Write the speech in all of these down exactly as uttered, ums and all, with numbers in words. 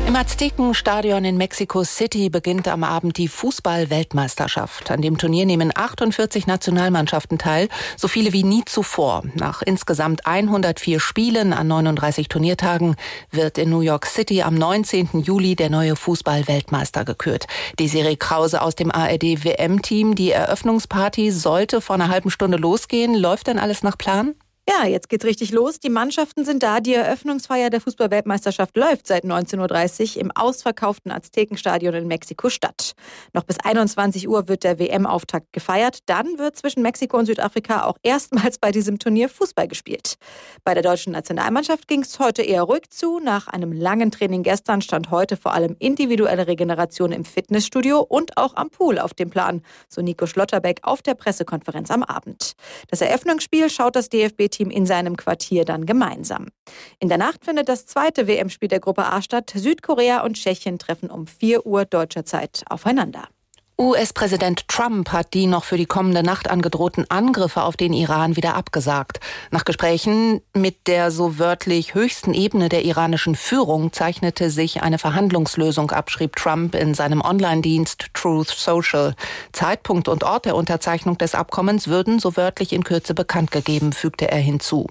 Im Aztekenstadion in Mexico City beginnt am Abend die Fußball-Weltmeisterschaft. An dem Turnier nehmen achtundvierzig Nationalmannschaften teil, so viele wie nie zuvor. Nach insgesamt hundertvier Spielen an neununddreißig Turniertagen wird in New York City am neunzehnten Juli der neue Fußball-Weltmeister gekürt. Desiree Krause aus dem A R D-W M-Team. Die Eröffnungsparty sollte vor einer halben Stunde losgehen. Läuft denn alles nach Plan? Ja, jetzt geht's richtig los. Die Mannschaften sind da. Die Eröffnungsfeier der Fußball-Weltmeisterschaft läuft seit neunzehn Uhr dreißig im ausverkauften Aztekenstadion in Mexiko-Stadt. Noch bis einundzwanzig Uhr wird der W M-Auftakt gefeiert. Dann wird zwischen Mexiko und Südafrika auch erstmals bei diesem Turnier Fußball gespielt. Bei der deutschen Nationalmannschaft ging es heute eher ruhig zu. Nach einem langen Training gestern stand heute vor allem individuelle Regeneration im Fitnessstudio und auch am Pool auf dem Plan, so Nico Schlotterbeck auf der Pressekonferenz am Abend. Das Eröffnungsspiel schaut das D F B-Team in seinem Quartier dann gemeinsam. In der Nacht findet das zweite W M-Spiel der Gruppe A statt. Südkorea und Tschechien treffen um vier Uhr deutscher Zeit aufeinander. U S-Präsident Trump hat die noch für die kommende Nacht angedrohten Angriffe auf den Iran wieder abgesagt. Nach Gesprächen mit der so wörtlich höchsten Ebene der iranischen Führung zeichnete sich eine Verhandlungslösung ab, schrieb Trump in seinem Online-Dienst Truth Social. Zeitpunkt und Ort der Unterzeichnung des Abkommens würden so wörtlich in Kürze bekannt gegeben, fügte er hinzu.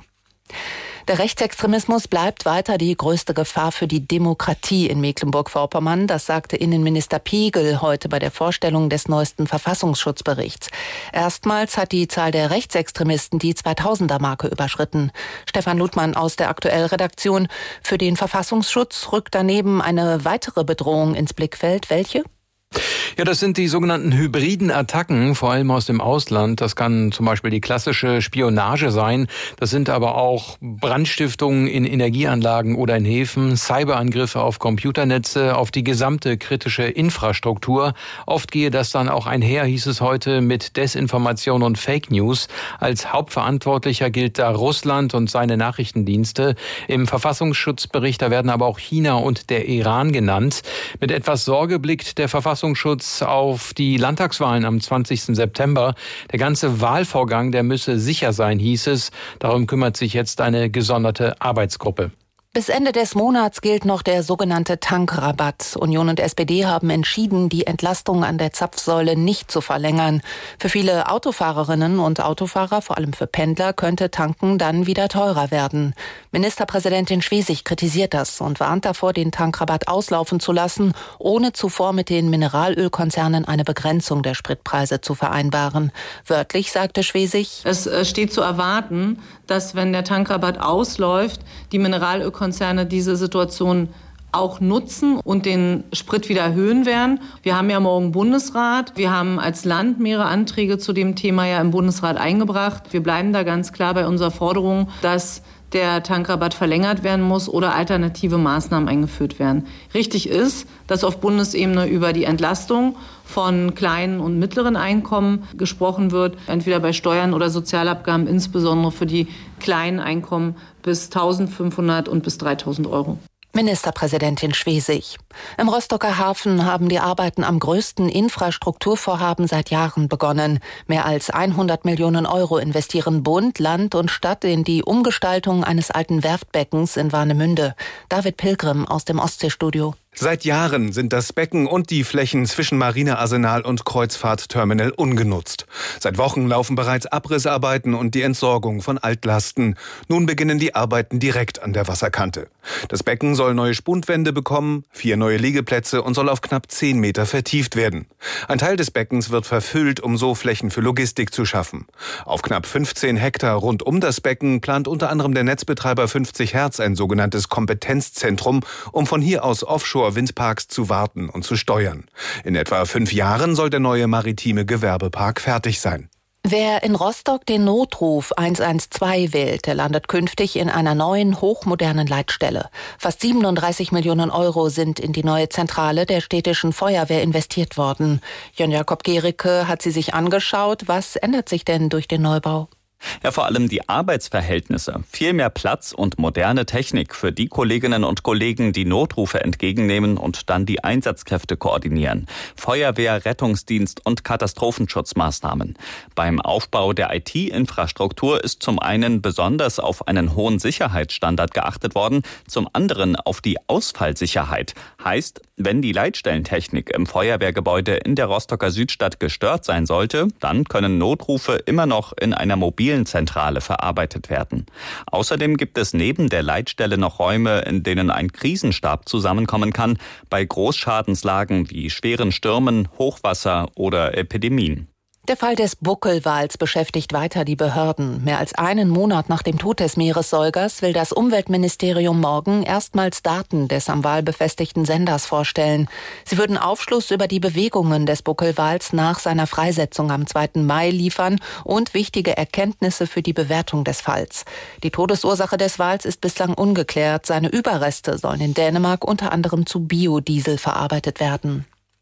Der Rechtsextremismus bleibt weiter die größte Gefahr für die Demokratie in Mecklenburg-Vorpommern. Das sagte Innenminister Pegel heute bei der Vorstellung des neuesten Verfassungsschutzberichts. Erstmals hat die Zahl der Rechtsextremisten die zweitausender-Marke überschritten. Stefan Ludmann aus der Aktuell-Redaktion. Für den Verfassungsschutz rückt daneben eine weitere Bedrohung ins Blickfeld. Welche? Ja, das sind die sogenannten hybriden Attacken, vor allem aus dem Ausland. Das kann zum Beispiel die klassische Spionage sein. Das sind aber auch Brandstiftungen in Energieanlagen oder in Häfen, Cyberangriffe auf Computernetze, auf die gesamte kritische Infrastruktur. Oft gehe das dann auch einher, hieß es heute, mit Desinformation und Fake News. Als Hauptverantwortlicher gilt da Russland und seine Nachrichtendienste. Im Verfassungsschutzbericht, da werden aber auch China und der Iran genannt. Mit etwas Sorge blickt der Verfassungsschutz auf die Landtagswahlen am zwanzigsten September. Der ganze Wahlvorgang, der müsse sicher sein, hieß es. Darum kümmert sich jetzt eine gesonderte Arbeitsgruppe. Bis Ende des Monats gilt noch der sogenannte Tankrabatt. Union und S P D haben entschieden, die Entlastung an der Zapfsäule nicht zu verlängern. Für viele Autofahrerinnen und Autofahrer, vor allem für Pendler, könnte Tanken dann wieder teurer werden. Ministerpräsidentin Schwesig kritisiert das und warnt davor, den Tankrabatt auslaufen zu lassen, ohne zuvor mit den Mineralölkonzernen eine Begrenzung der Spritpreise zu vereinbaren. Wörtlich sagte Schwesig: Es steht zu erwarten, dass, wenn der Tankrabatt ausläuft, die Mineralölkonzerne diese Situation auch nutzen und den Sprit wieder erhöhen werden. Wir haben ja morgen Bundesrat. Wir haben als Land mehrere Anträge zu dem Thema ja im Bundesrat eingebracht. Wir bleiben da ganz klar bei unserer Forderung, dass der Tankrabatt verlängert werden muss oder alternative Maßnahmen eingeführt werden. Richtig ist, dass auf Bundesebene über die Entlastung von kleinen und mittleren Einkommen gesprochen wird, entweder bei Steuern oder Sozialabgaben, insbesondere für die kleinen Einkommen bis eintausendfünfhundert und bis dreitausend Euro. Ministerpräsidentin Schwesig. Im Rostocker Hafen haben die Arbeiten am größten Infrastrukturvorhaben seit Jahren begonnen. Mehr als hundert Millionen Euro investieren Bund, Land und Stadt in die Umgestaltung eines alten Werftbeckens in Warnemünde. David Pilgrim aus dem Ostseestudio. Seit Jahren sind das Becken und die Flächen zwischen Marinearsenal und Kreuzfahrtterminal ungenutzt. Seit Wochen laufen bereits Abrissarbeiten und die Entsorgung von Altlasten. Nun beginnen die Arbeiten direkt an der Wasserkante. Das Becken soll neue Spundwände bekommen, vier neue Liegeplätze und soll auf knapp zehn Meter vertieft werden. Ein Teil des Beckens wird verfüllt, um so Flächen für Logistik zu schaffen. Auf knapp fünfzehn Hektar rund um das Becken plant unter anderem der Netzbetreiber fünfzig Hertz ein sogenanntes Kompetenzzentrum, um von hier aus Offshore Windparks zu warten und zu steuern. In etwa fünf Jahren soll der neue maritime Gewerbepark fertig sein. Wer in Rostock den Notruf eins eins zwei wählt, der landet künftig in einer neuen, hochmodernen Leitstelle. Fast siebenunddreißig Millionen Euro sind in die neue Zentrale der städtischen Feuerwehr investiert worden. Jon Jakob Gericke hat sie sich angeschaut. Was ändert sich denn durch den Neubau? Ja, vor allem die Arbeitsverhältnisse, viel mehr Platz und moderne Technik für die Kolleginnen und Kollegen, die Notrufe entgegennehmen und dann die Einsatzkräfte koordinieren. Feuerwehr, Rettungsdienst und Katastrophenschutzmaßnahmen. Beim Aufbau der I T-Infrastruktur ist zum einen besonders auf einen hohen Sicherheitsstandard geachtet worden, zum anderen auf die Ausfallsicherheit. Heißt, wenn die Leitstellentechnik im Feuerwehrgebäude in der Rostocker Südstadt gestört sein sollte, dann können Notrufe immer noch in einer mobilen Zentrale verarbeitet werden. Außerdem gibt es neben der Leitstelle noch Räume, in denen ein Krisenstab zusammenkommen kann, bei Großschadenslagen wie schweren Stürmen, Hochwasser oder Epidemien. Der Fall des Buckelwals beschäftigt weiter die Behörden. Mehr als einen Monat nach dem Tod des Meeressäugers will das Umweltministerium morgen erstmals Daten des am Wal befestigten Senders vorstellen. Sie würden Aufschluss über die Bewegungen des Buckelwals nach seiner Freisetzung am zweiten Mai liefern und wichtige Erkenntnisse für die Bewertung des Falls. Die Todesursache des Wals ist bislang ungeklärt. Seine Überreste sollen in Dänemark unter anderem zu Biodiesel verarbeitet werden.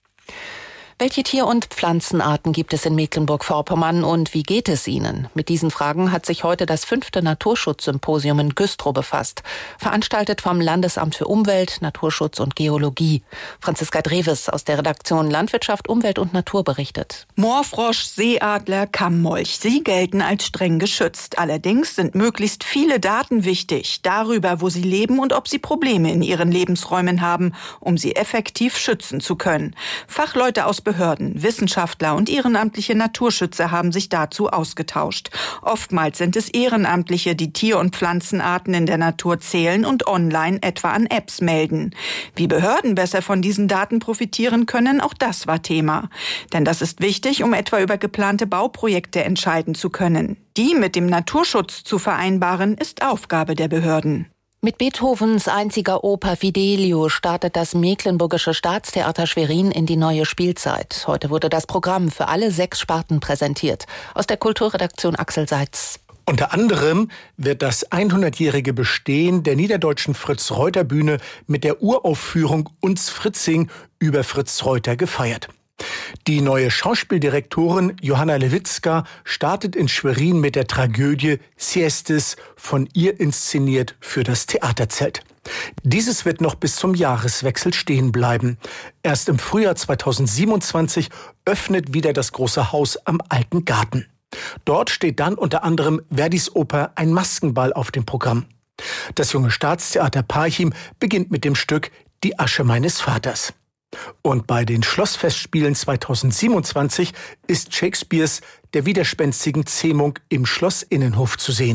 Welche Tier- und Pflanzenarten gibt es in Mecklenburg-Vorpommern und wie geht es ihnen? Mit diesen Fragen hat sich heute das fünfte Naturschutzsymposium in Güstrow befasst, veranstaltet vom Landesamt für Umwelt, Naturschutz und Geologie. Franziska Dreves aus der Redaktion Landwirtschaft, Umwelt und Natur berichtet. Moorfrosch, Seeadler, Kammmolch, sie gelten als streng geschützt. Allerdings sind möglichst viele Daten wichtig, darüber, wo sie leben und ob sie Probleme in ihren Lebensräumen haben, um sie effektiv schützen zu können. Fachleute aus Behörden, Wissenschaftler und ehrenamtliche Naturschützer haben sich dazu ausgetauscht. Oftmals sind es Ehrenamtliche, die Tier- und Pflanzenarten in der Natur zählen und online etwa an Apps melden. Wie Behörden besser von diesen Daten profitieren können, auch das war Thema. Denn das ist wichtig, um etwa über geplante Bauprojekte entscheiden zu können. Die mit dem Naturschutz zu vereinbaren, ist Aufgabe der Behörden. Mit Beethovens einziger Oper Fidelio startet das Mecklenburgische Staatstheater Schwerin in die neue Spielzeit. Heute wurde das Programm für alle sechs Sparten präsentiert. Aus der Kulturredaktion Axel Seitz. Unter anderem wird das hundertjährige Bestehen der niederdeutschen Fritz-Reuter-Bühne mit der Uraufführung Uns Fritzing über Fritz Reuter gefeiert. Die neue Schauspieldirektorin Johanna Lewitzka startet in Schwerin mit der Tragödie Siestes, von ihr inszeniert für das Theaterzelt. Dieses wird noch bis zum Jahreswechsel stehen bleiben. Erst im Frühjahr zweitausendsiebenundzwanzig öffnet wieder das große Haus am Alten Garten. Dort steht dann unter anderem Verdis Oper Ein Maskenball auf dem Programm. Das junge Staatstheater Parchim beginnt mit dem Stück Die Asche meines Vaters. Und bei den Schlossfestspielen zweitausendsiebenundzwanzig ist Shakespeares Der widerspenstigen Zähmung im Schlossinnenhof zu sehen.